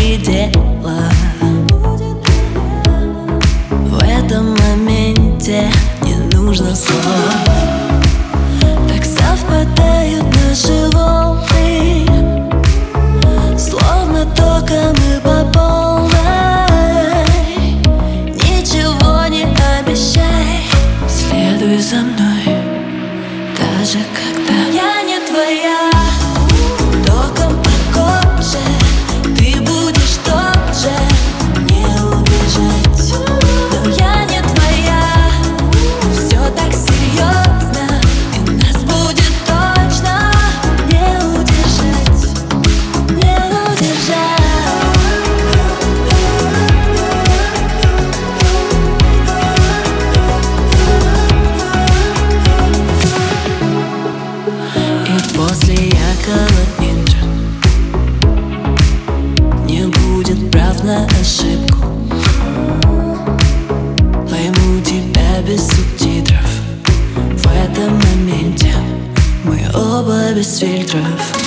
предела. В этом моменте не нужно слов. Так совпадают наши волны, словно только мы по полной. Ничего не обещай, следуй за мной, даже когда я не твоя. Током по коже ты будешь тот же, не убежать. Но я не твоя, все так серьезно, и нас будет точно не удержать, не удержать. И после яркого интро не будет прав на ошибку. Пойму тебя без субтитров. В этом моменте мы оба без фильтров.